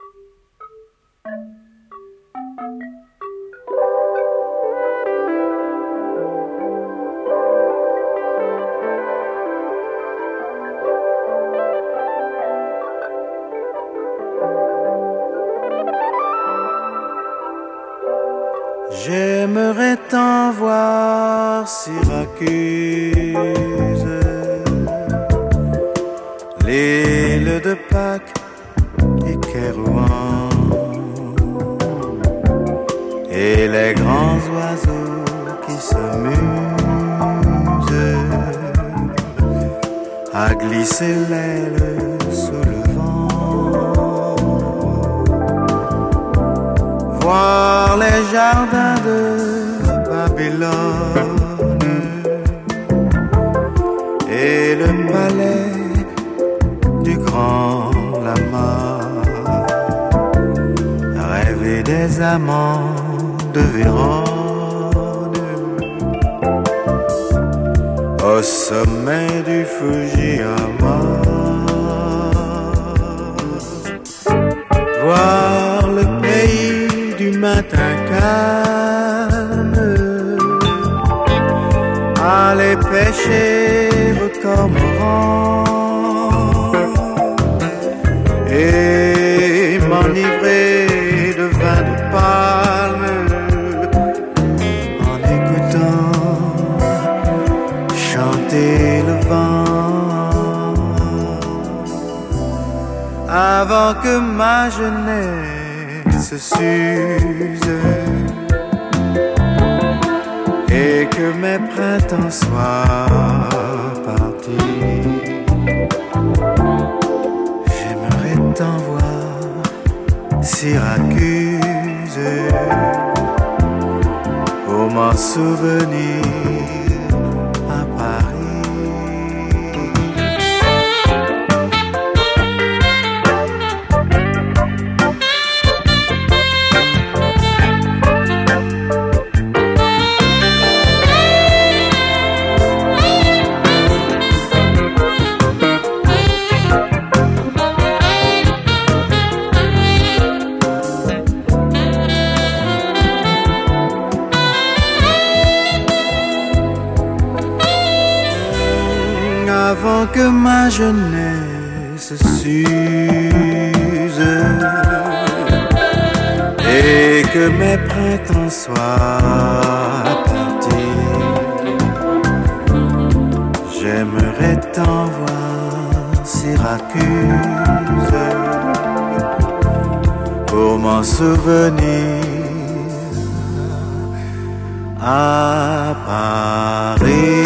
J'aimerais tant voir Syracuse, l'île de Pâques et Kérouan, et les grands oiseaux qui s'amusent à glisser l'aile sous le vent, voir les jardins de Babylone et le palais du grand lama, rêver des amants de Vérone au sommet du Fujiyama, voir le pays du matin calme, aller pêcher au cormoran et m'enivrer de vin de palme en écoutant chanter le vent, avant que ma jeunesse s'use et que mes printemps soient partis. J'aimerais tant voir Syracuse pour m'en souvenir à Paris. Avant que ma jeunesse s'use et que mes printemps soient partis, j'aimerais tant voir Syracuse pour m'en souvenir à Paris.